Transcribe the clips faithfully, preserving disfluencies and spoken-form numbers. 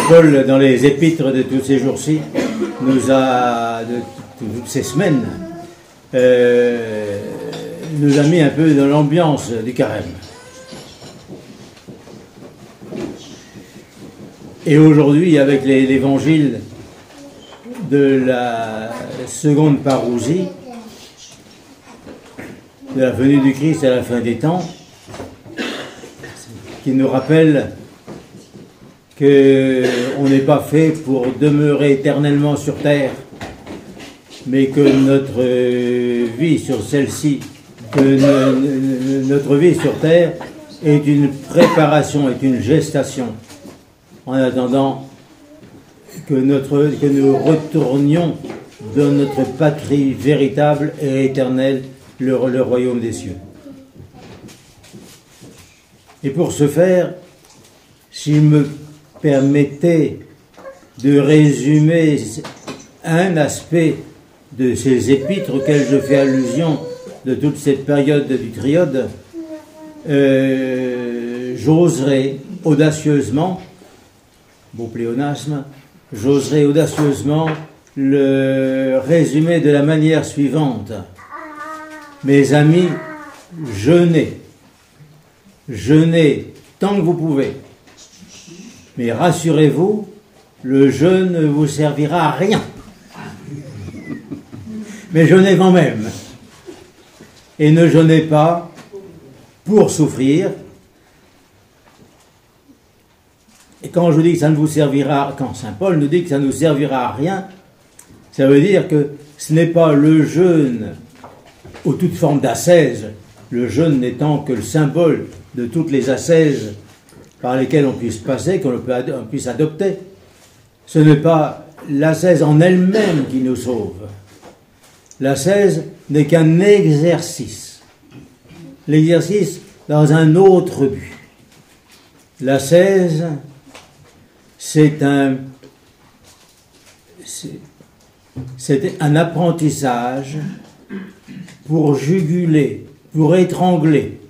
Paul, dans les épîtres de tous ces jours-ci, nous a, de toutes ces semaines, euh, nous a mis un peu dans l'ambiance du carême. Et aujourd'hui, avec l'évangile de la seconde parousie, de la venue du Christ à la fin des temps, qui nous rappelle qu'on n'est pas fait pour demeurer éternellement sur terre, mais que notre vie sur celle-ci, que notre vie sur terre est une préparation, est une gestation, en attendant que, notre, que nous retournions dans notre patrie véritable et éternelle, le, le royaume des cieux. Et pour ce faire, s'il me permettait de résumer un aspect de ces épîtres auxquels je fais allusion de toute cette période du triode, euh, j'oserais audacieusement, beau pléonasme, j'oserais audacieusement le résumer de la manière suivante. Mes amis, jeûnez, jeûnez tant que vous pouvez. Mais rassurez-vous, le jeûne ne vous servira à rien. Mais jeûnez quand même. Et ne jeûnez pas pour souffrir. Et quand je vous dis que ça ne vous servira, quand Saint Paul nous dit que ça ne nous servira à rien, ça veut dire que ce n'est pas le jeûne ou toute forme d'ascèse, le jeûne n'étant que le symbole de toutes les ascèses par lesquelles on puisse passer, qu'on puisse adopter. Ce n'est pas l'ascèse en elle-même qui nous sauve. L'ascèse n'est qu'un exercice. L'exercice dans un autre but. L'ascèse, c'est un, c'est un apprentissage pour juguler, pour étrangler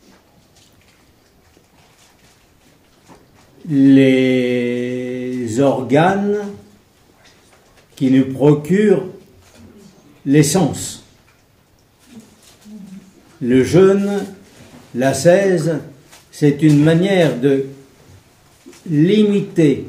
les organes qui nous procurent l'essence. Le jeûne, l'ascèse, c'est une manière de limiter,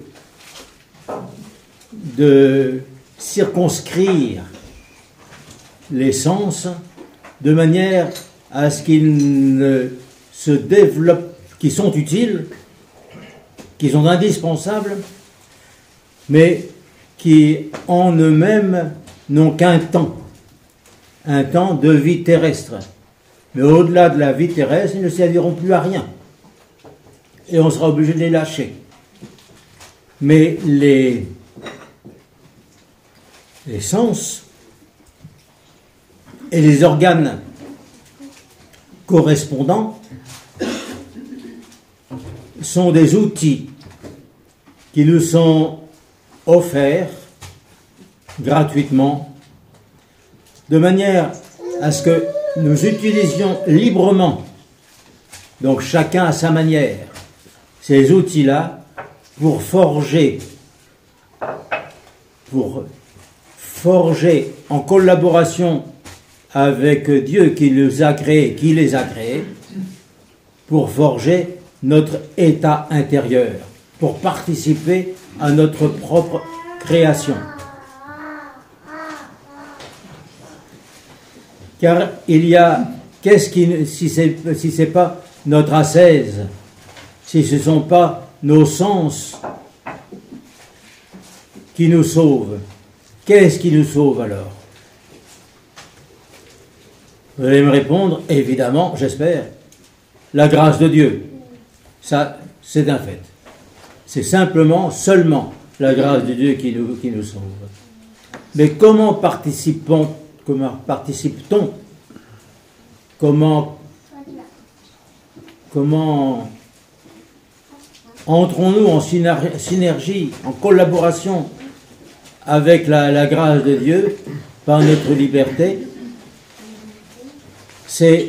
de circonscrire les sens de manière à ce qu'ils ne se développent, qui sont utiles, qui sont indispensables, mais qui en eux-mêmes n'ont qu'un temps, un temps de vie terrestre. Mais au-delà de la vie terrestre, ils ne serviront plus à rien. Et on sera obligé de les lâcher. Mais les, les sens et les organes correspondants sont des outils qui nous sont offerts gratuitement, de manière à ce que nous utilisions librement, donc chacun à sa manière, ces outils-là pour forger, pour forger en collaboration avec Dieu qui les a créés, qui les a créés, pour forger notre état intérieur, pour participer à notre propre création. Car il y a, qu'est-ce qui, si c'est si c'est pas notre ascèse, si ce ne sont pas nos sens qui nous sauvent, qu'est-ce qui nous sauve alors? Vous allez me répondre, évidemment, j'espère, la grâce de Dieu. Ça, c'est un fait. C'est simplement, seulement, la grâce de Dieu qui nous, qui nous sauve. Mais comment participons, comment participe-t-on? Comment, comment entrons-nous en synergie, en collaboration avec la, la grâce de Dieu par notre liberté? C'est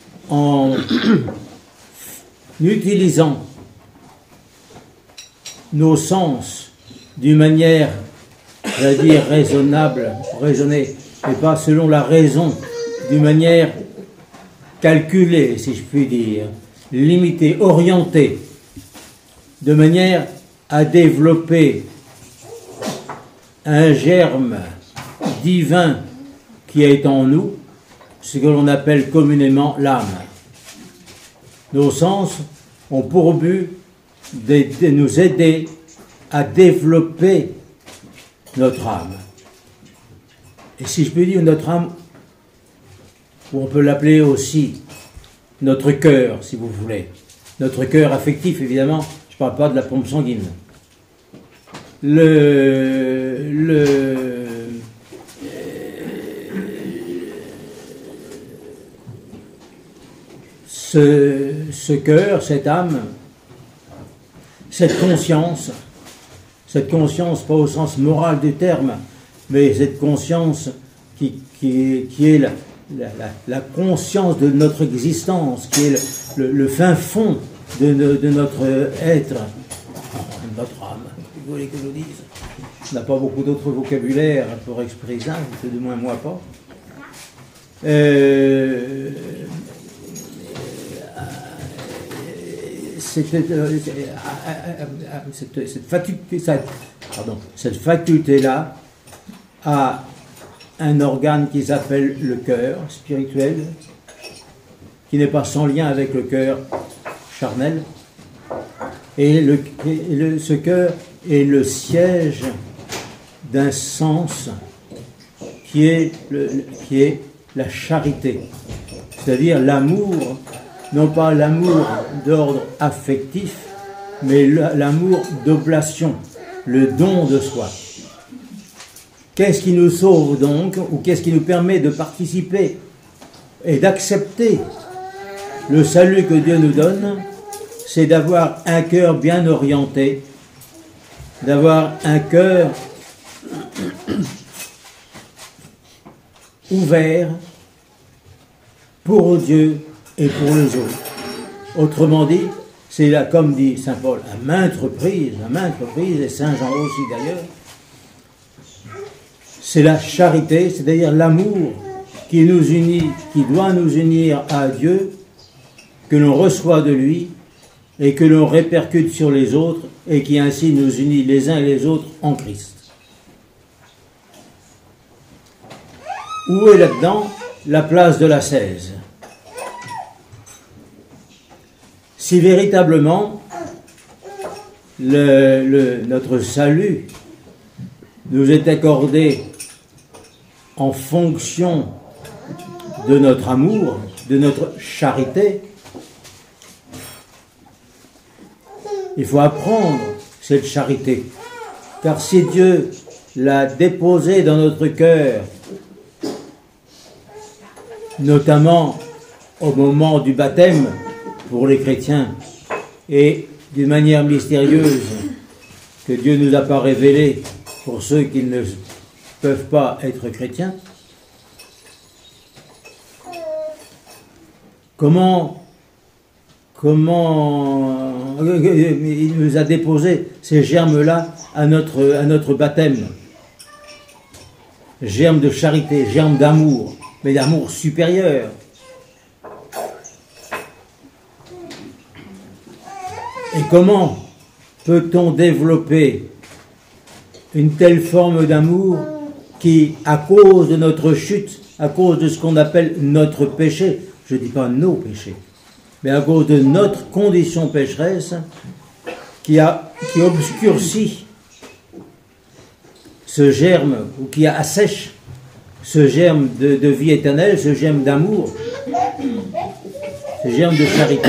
en utilisant nos sens d'une manière, je vais dire, raisonnable, raisonnée, et pas selon la raison, d'une manière calculée, si je puis dire, limitée, orientée, de manière à développer un germe divin qui est en nous, ce que l'on appelle communément l'âme. Nos sens ont pour but de, de nous aider à développer notre âme. Et si je peux dire notre âme, ou on peut l'appeler aussi notre cœur, si vous voulez. Notre cœur affectif, évidemment, je ne parle pas de la pompe sanguine. Le, le, ce, ce cœur, cette âme, cette conscience, cette conscience, pas au sens moral du terme, mais cette conscience qui, qui, qui est la, la, la, la conscience de notre existence, qui est le, le, le fin fond de, de, de notre être, notre âme, vous voulez que je dise. On n'a pas beaucoup d'autres vocabulaires pour exprimer ça, du moins moi pas. Euh, Cette, cette, cette faculté, cette, pardon, cette faculté-là a un organe qui s'appelle le cœur spirituel, qui n'est pas sans lien avec le cœur charnel. Et, le, et le, ce cœur est le siège d'un sens qui est, le, qui est la charité, c'est-à-dire l'amour. Non pas l'amour d'ordre affectif, mais l'amour d'oblation, le don de soi. Qu'est-ce qui nous sauve donc, ou qu'est-ce qui nous permet de participer et d'accepter le salut que Dieu nous donne? C'est d'avoir un cœur bien orienté, d'avoir un cœur ouvert pour Dieu et pour les autres. Autrement dit, c'est là, comme dit saint Paul, à maintes reprises, à maintes reprises, et saint Jean aussi d'ailleurs, c'est la charité, c'est-à-dire l'amour qui nous unit, qui doit nous unir à Dieu, que l'on reçoit de lui, et que l'on répercute sur les autres, et qui ainsi nous unit les uns et les autres en Christ. Où est là-dedans la place de l'ascèse? Si véritablement le, le, notre salut nous est accordé en fonction de notre amour, de notre charité, il faut apprendre cette charité. Car si Dieu l'a déposée dans notre cœur, notamment au moment du baptême, pour les chrétiens, et d'une manière mystérieuse que Dieu ne nous a pas révélée pour ceux qui ne peuvent pas être chrétiens, comment, comment il nous a déposé ces germes-là à notre, à notre baptême? Germes de charité, germes d'amour, mais d'amour supérieur. Et comment peut-on développer une telle forme d'amour qui, à cause de notre chute, à cause de ce qu'on appelle notre péché, je ne dis pas nos péchés, mais à cause de notre condition pécheresse, qui, a, qui obscurcit ce germe, ou qui assèche ce germe de, de vie éternelle, ce germe d'amour, ce germe de charité.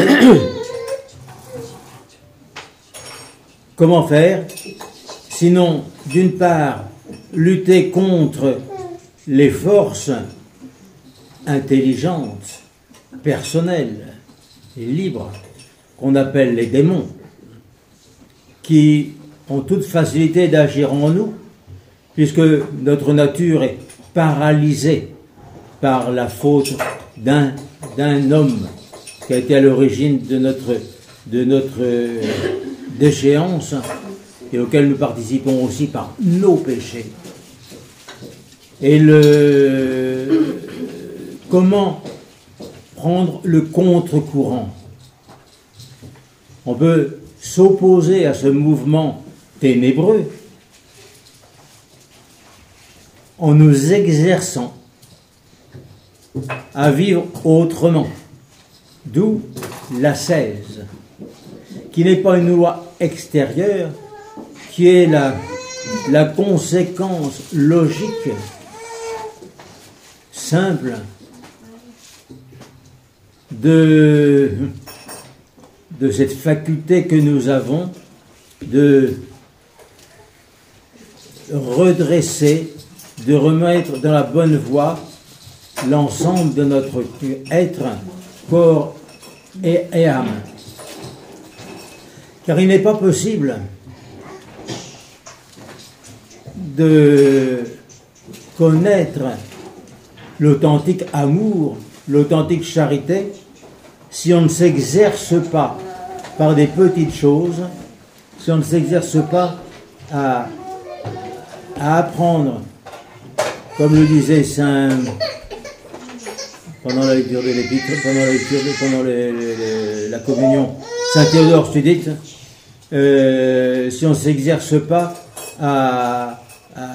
Comment faire? Sinon, d'une part, lutter contre les forces intelligentes, personnelles et libres, qu'on appelle les démons, qui ont toute facilité d'agir en nous, puisque notre nature est paralysée par la faute d'un, d'un homme qui a été à l'origine de notre, de notre déchéance, et auquel nous participons aussi par nos péchés. Et le, comment prendre le contre-courant? On peut s'opposer à ce mouvement ténébreux en nous exerçant à vivre autrement. D'où l'ascèse, qui n'est pas une loi extérieure, qui est la, la conséquence logique, simple, de, de cette faculté que nous avons de redresser, de remettre dans la bonne voie l'ensemble de notre être, corps et, et âme. Car il n'est pas possible de connaître l'authentique amour, l'authentique charité, si on ne s'exerce pas par des petites choses, si on ne s'exerce pas à, à apprendre, comme le disait Saint pendant la lecture de l'épître, pendant la lecture de, pendant les, les, les, la communion, Saint Théodore Studite, euh, si on ne s'exerce pas à, à,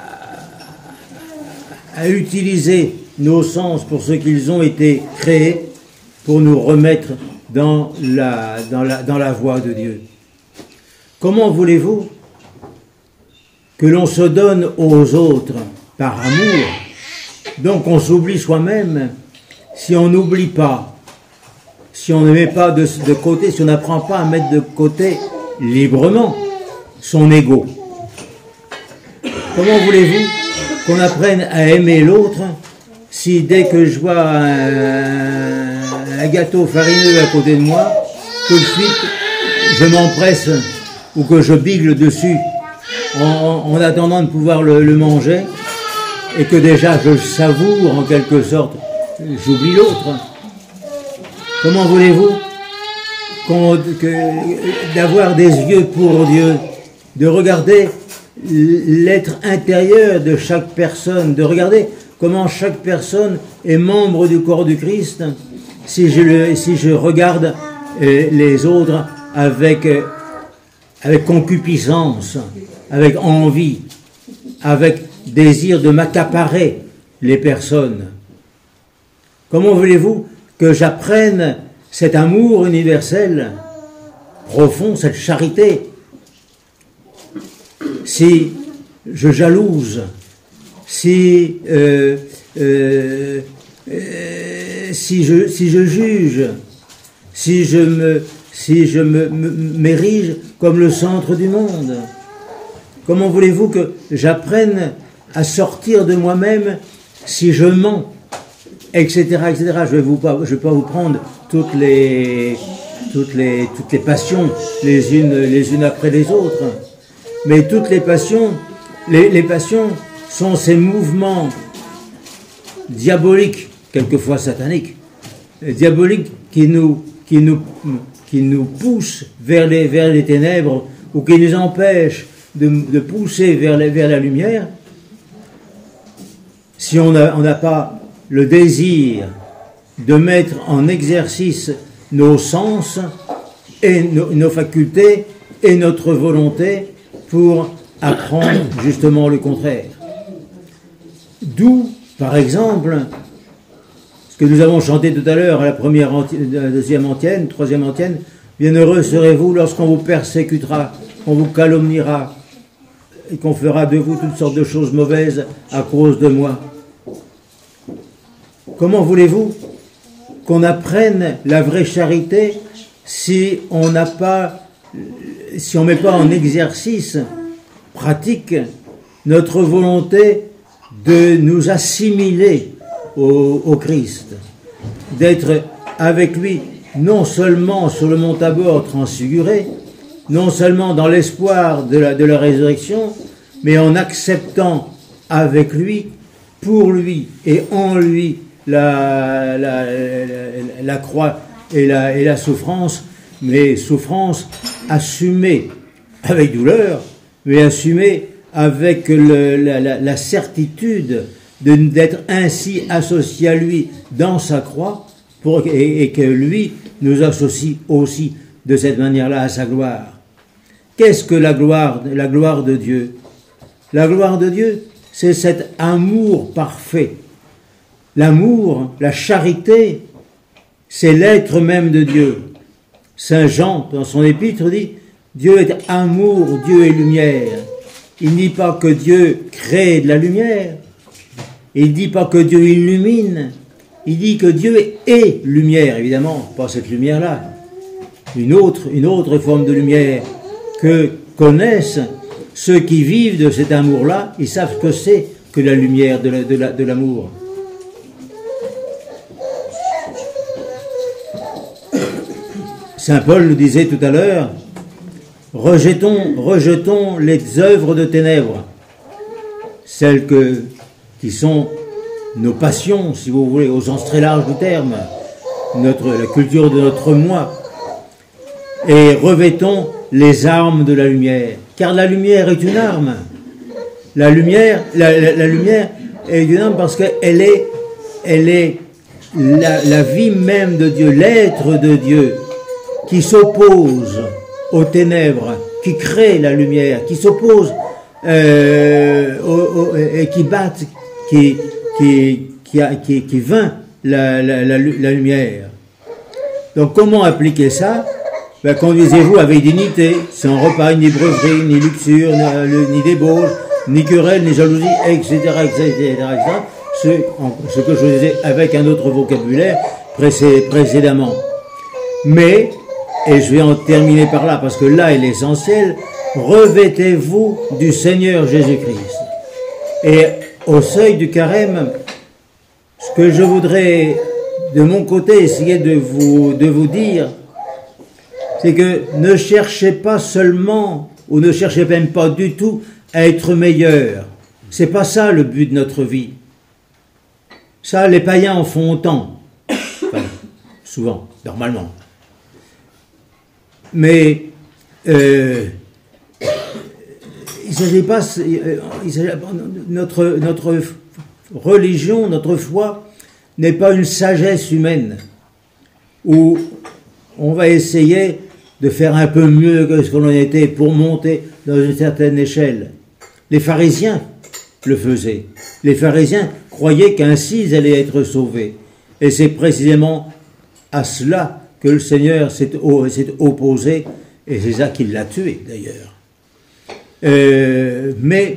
à utiliser nos sens pour ce qu'ils ont été créés, pour nous remettre dans la, dans la, dans la voie de Dieu. Comment voulez-vous que l'on se donne aux autres par amour, donc on s'oublie soi-même, si on n'oublie pas, si on ne met pas de, de côté, si on n'apprend pas à mettre de côté librement son ego? Comment voulez-vous qu'on apprenne à aimer l'autre si dès que je vois un, un gâteau farineux à côté de moi, tout de suite je m'empresse ou que je bigle dessus en, en attendant de pouvoir le, le manger, et que déjà je savoure en quelque sorte, j'oublie l'autre? Comment voulez-vous qu'on, que, d'avoir des yeux pour Dieu, de regarder l'être intérieur de chaque personne, de regarder comment chaque personne est membre du corps du Christ, si je, le, si je regarde euh, les autres avec, euh, avec concupiscence, avec envie, avec désir de m'accaparer les personnes? Comment voulez-vous que j'apprenne cet amour universel, profond, cette charité, si je jalouse, si, euh, euh, euh, si, je, si je juge, si je me, si je me, me, m'érige comme le centre du monde? Comment voulez-vous que j'apprenne à sortir de moi-même si je mens, et cetera, et cetera. Je ne vais, vais pas vous prendre toutes les, toutes les, toutes les passions, les unes, les unes après les autres. Mais toutes les passions, les, les passions sont ces mouvements diaboliques, quelquefois sataniques, diaboliques qui nous, qui nous, qui nous poussent vers les, vers les ténèbres, ou qui nous empêchent de, de pousser vers, les, vers la lumière. Si on n'a on n'a pas le désir de mettre en exercice nos sens et nos, nos facultés et notre volonté pour apprendre justement le contraire. D'où, par exemple, ce que nous avons chanté tout à l'heure à la première antienne, la deuxième antienne, troisième antienne, bienheureux serez-vous lorsqu'on vous persécutera, qu'on vous calomniera et qu'on fera de vous toutes sortes de choses mauvaises à cause de moi. Comment voulez-vous qu'on apprenne la vraie charité si on n'a pas, si on met pas en exercice pratique notre volonté de nous assimiler au, au Christ, d'être avec lui non seulement sur le mont Tabor transfiguré, non seulement dans l'espoir de la, de la résurrection, mais en acceptant avec lui, pour lui et en lui la, la, la, la croix et la, et la souffrance, mais souffrance assumée avec douleur, mais assumer avec le, la, la, la certitude de, d'être ainsi associé à lui dans sa croix, pour, et, et que lui nous associe aussi de cette manière-là à sa gloire. Qu'est-ce que la gloire, la gloire de Dieu? La gloire de Dieu, c'est cet amour parfait. L'amour, la charité, c'est l'être même de Dieu. Saint Jean, dans son épître, dit « Dieu est amour, Dieu est lumière ». Il ne dit pas que Dieu crée de la lumière. Il ne dit pas que Dieu illumine. Il dit que Dieu est lumière, évidemment, pas cette lumière-là. Une autre, une autre forme de lumière que connaissent ceux qui vivent de cet amour-là. Ils savent que c'est que la lumière de, la, de, la, de l'amour. Saint Paul le disait tout à l'heure, rejetons, rejetons les œuvres de ténèbres, celles que, qui sont nos passions, si vous voulez, au sens très large du terme, notre, la culture de notre moi, et revêtons les armes de la lumière, car la lumière est une arme. La lumière, la, la, la lumière est une arme parce qu'elle est, elle est la, la vie même de Dieu, l'être de Dieu, qui s'oppose aux ténèbres, qui crée la lumière, qui s'oppose euh, au, au, et qui bat, qui, qui, qui, a, qui, qui vainc la, la, la, la lumière. Donc comment appliquer ça? Ben, conduisez-vous avec dignité, sans repas, ni breverie, ni luxure, ni, ni débauche, ni querelle, ni jalousie, et cetera, et cetera, et cetera. Ce, ce que je vous disais avec un autre vocabulaire précédemment. Mais, et je vais en terminer par là, parce que là est l'essentiel, revêtez-vous du Seigneur Jésus-Christ. Et au seuil du carême, ce que je voudrais, de mon côté, essayer de vous, de vous dire, c'est que ne cherchez pas seulement, ou ne cherchez même pas du tout, à être meilleur. C'est pas ça le but de notre vie. Ça, les païens en font autant. Enfin, souvent, normalement. Mais euh, il ne s'agit pas, il s'agit, notre, notre religion, notre foi n'est pas une sagesse humaine où on va essayer de faire un peu mieux que ce qu'on en était pour monter dans une certaine échelle. Les pharisiens le faisaient. Les pharisiens croyaient qu'ainsi ils allaient être sauvés. Et c'est précisément à cela que le Seigneur s'est opposé, et c'est ça qui l'a tué d'ailleurs. Euh, mais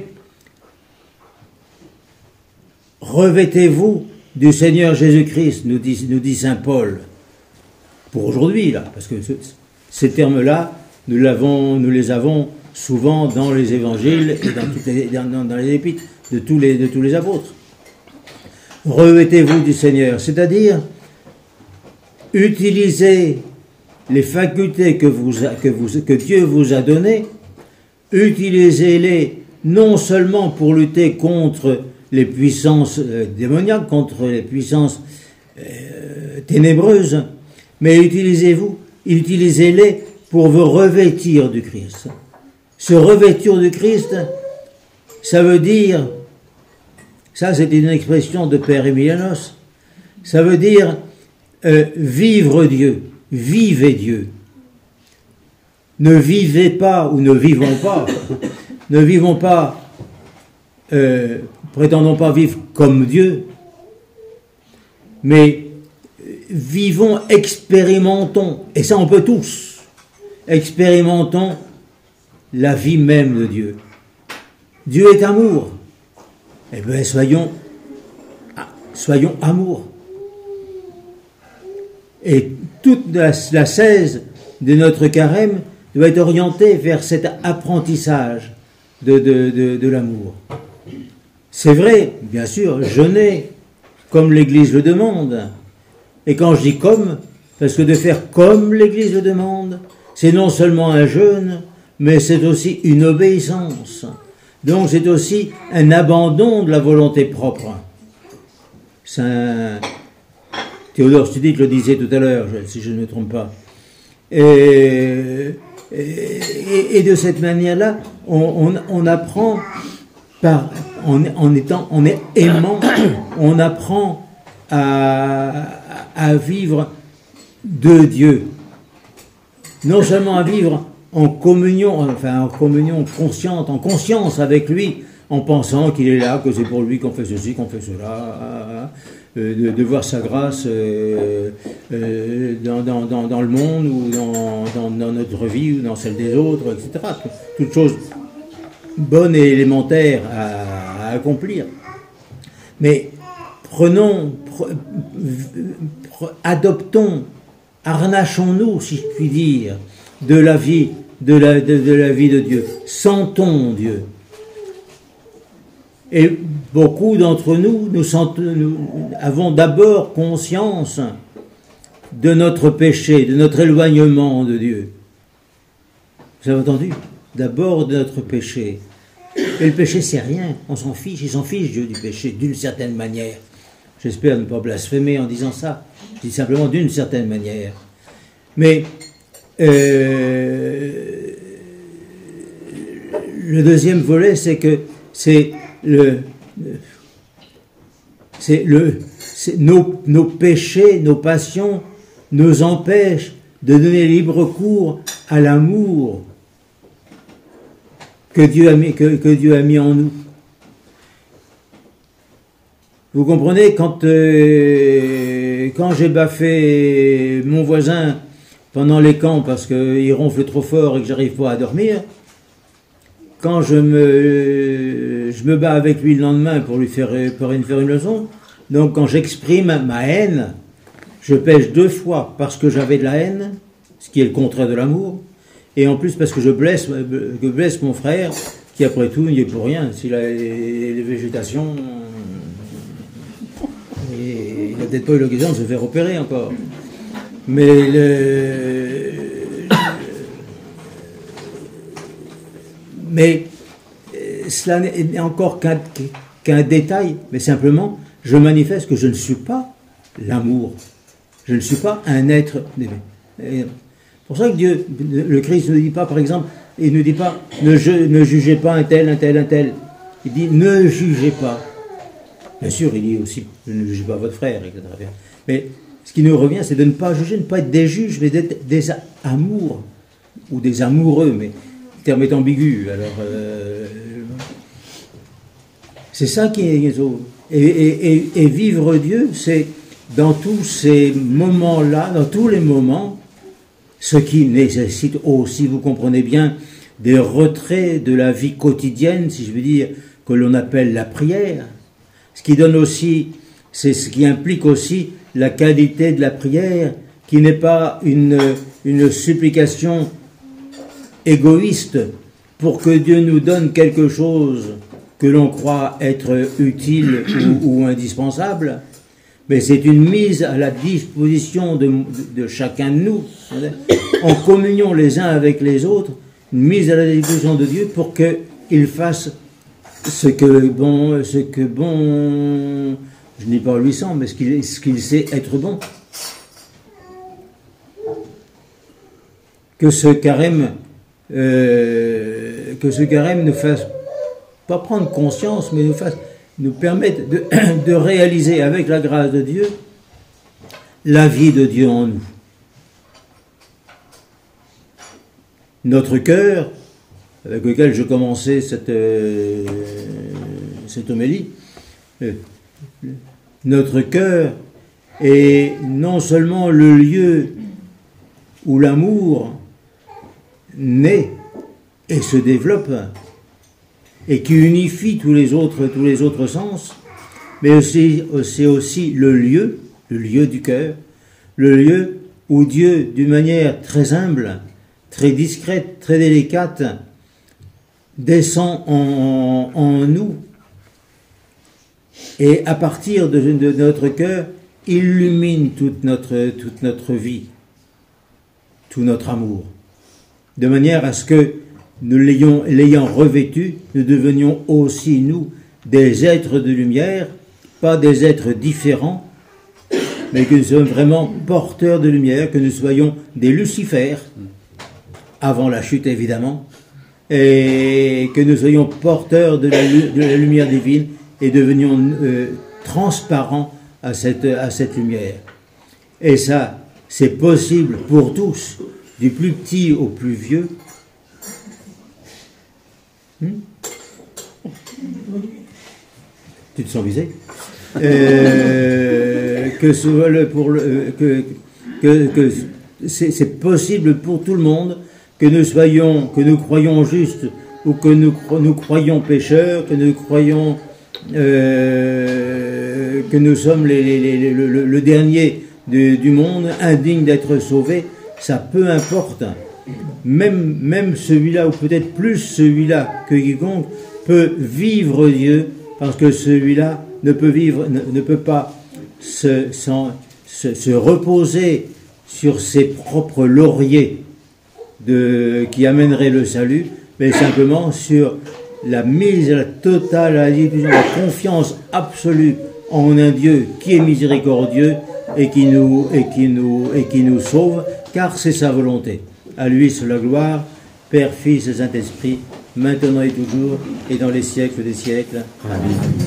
revêtez-vous du Seigneur Jésus-Christ, nous dit, nous dit saint Paul, pour aujourd'hui, là, parce que ce, ces termes-là, nous, l'avons, nous les avons souvent dans les évangiles et dans, toutes les, dans, dans les épîtres de tous les, de tous les apôtres. Revêtez-vous du Seigneur, c'est-à-dire utilisez les facultés que, vous, que, vous, que Dieu vous a données, utilisez-les non seulement pour lutter contre les puissances euh, démoniaques, contre les puissances euh, ténébreuses, mais utilisez-vous, utilisez-les pour vous revêtir du Christ. Se revêtir du Christ, ça veut dire, ça c'est une expression de Père Emilianos, ça veut dire euh, vivre Dieu, vivez Dieu. Ne vivez pas ou ne vivons pas, ne vivons pas, euh, prétendons pas vivre comme Dieu, mais vivons, expérimentons, et ça on peut tous, expérimentons la vie même de Dieu. Dieu est amour. Eh bien, soyons, soyons amour. Et toute la, la seize de notre carême doit être orientée vers cet apprentissage de, de, de, de l'amour. C'est vrai, bien sûr, jeûner, comme l'Église le demande. Et quand je dis comme, parce que de faire comme l'Église le demande, c'est non seulement un jeûne, mais c'est aussi une obéissance. Donc c'est aussi un abandon de la volonté propre. Saint Théodore Studic le disait tout à l'heure, si je ne me trompe pas. Et et, et de cette manière-là, on, on, on apprend, par, en, en étant, en aimant, on apprend à, à vivre de Dieu. Non seulement à vivre en communion, enfin en communion consciente, en conscience avec lui, en pensant qu'il est là, que c'est pour lui qu'on fait ceci, qu'on fait cela, euh, de, de voir sa grâce euh, euh, dans, dans, dans, dans le monde, ou dans, dans, dans notre vie, ou dans celle des autres, et cetera. Toutes choses bonnes et élémentaires à, à accomplir. Mais prenons, pre, pre, adoptons, harnachons-nous, si je puis dire, de la vie, de la, de, de la vie de Dieu. Sentons Dieu. Et beaucoup d'entre nous, nous, sentons, nous avons d'abord conscience de notre péché, de notre éloignement de Dieu. Vous avez entendu? D'abord de notre péché. Et le péché, c'est rien. On s'en fiche. Il s'en fiche, Dieu, du péché, d'une certaine manière. J'espère ne pas blasphémer en disant ça. Je dis simplement d'une certaine manière. Mais euh, le deuxième volet, c'est que c'est le, c'est le, c'est nos, nos péchés, nos passions nous empêchent de donner libre cours à l'amour que Dieu a mis, que, que Dieu a mis en nous. Vous comprenez, quand, euh, quand j'ai baffé mon voisin pendant les camps parce qu'il ronfle trop fort et que j'arrive pas à dormir, quand je me, je me bats avec lui le lendemain pour lui faire, pour lui faire une leçon, donc quand j'exprime ma haine, je pêche deux fois parce que j'avais de la haine, ce qui est le contraire de l'amour, et en plus parce que je blesse, que blesse mon frère, qui après tout n'y est pour rien. S'il a les, les végétations, et il n'a peut-être pas eu l'occasion de se faire opérer encore. Mais le, mais cela n'est encore qu'un qu'un détail, mais simplement, je manifeste que je ne suis pas l'amour. Je ne suis pas un être aimé. C'est pour ça que Dieu, le Christ ne dit pas, par exemple, il ne dit pas, ne, je, ne jugez pas un tel, un tel, un tel. Il dit, ne jugez pas. Bien sûr, il dit aussi, ne jugez pas votre frère, et cetera. Mais ce qui nous revient, c'est de ne pas juger, de ne pas être des juges, mais d'être des amours, ou des amoureux, mais le terme est ambigu. Alors, euh, c'est ça qui est... Et, et, et, et vivre Dieu, c'est dans tous ces moments-là, dans tous les moments, ce qui nécessite aussi, vous comprenez bien, des retraits de la vie quotidienne, si je veux dire, que l'on appelle la prière. Ce qui donne aussi, c'est ce qui implique aussi la qualité de la prière, qui n'est pas une, une supplication égoïste pour que Dieu nous donne quelque chose que l'on croit être utile ou, ou indispensable, mais c'est une mise à la disposition de, de chacun de nous, en communion les uns avec les autres, une mise à la disposition de Dieu pour qu'il fasse ce que bon, ce que bon, je ne dis pas lui semble, mais ce qu'il, ce qu'il sait être bon. Que ce carême, euh, que ce carême nous fasse pas prendre conscience, mais nous fasse, nous permette de, de réaliser avec la grâce de Dieu la vie de Dieu en nous. Notre cœur, avec lequel je commençais cette, euh, cette homélie, euh, notre cœur est non seulement le lieu où l'amour naît et se développe, et qui unifie tous les autres, tous les autres sens, mais aussi, c'est aussi le lieu, le lieu du cœur, le lieu où Dieu, d'une manière très humble, très discrète, très délicate, descend en, en nous, et à partir de, de notre cœur, illumine toute notre, toute notre vie, tout notre amour, de manière à ce que nous l'ayons, l'ayant revêtu, nous devenions aussi, nous, des êtres de lumière, pas des êtres différents, mais que nous soyons vraiment porteurs de lumière, que nous soyons des Lucifères, avant la chute évidemment, et que nous soyons porteurs de la, de la lumière divine et devenions euh, transparents à cette, à cette lumière. Et ça, c'est possible pour tous, du plus petit au plus vieux. Hmm? Tu te sens visé? euh, que soit le, pour le, que, que, que c'est, c'est possible pour tout le monde, que nous soyons, que nous croyons justes ou que nous, nous croyons pécheurs, que nous croyons euh, que nous sommes les, les, les, le, le, le dernier de, du monde, indigne d'être sauvé, ça peu importe. Même, même celui-là, ou peut-être plus celui-là que quiconque, peut vivre Dieu, parce que celui-là ne peut vivre, ne, ne peut pas se, sans, se, se reposer sur ses propres lauriers de, qui amèneraient le salut, mais simplement sur la mise la totale à la diffusion, la confiance absolue en un Dieu qui est miséricordieux et qui nous, et qui nous, et qui nous sauve, car c'est sa volonté. À lui soit la gloire, Père, Fils et Saint-Esprit, maintenant et toujours, et dans les siècles des siècles. Amen.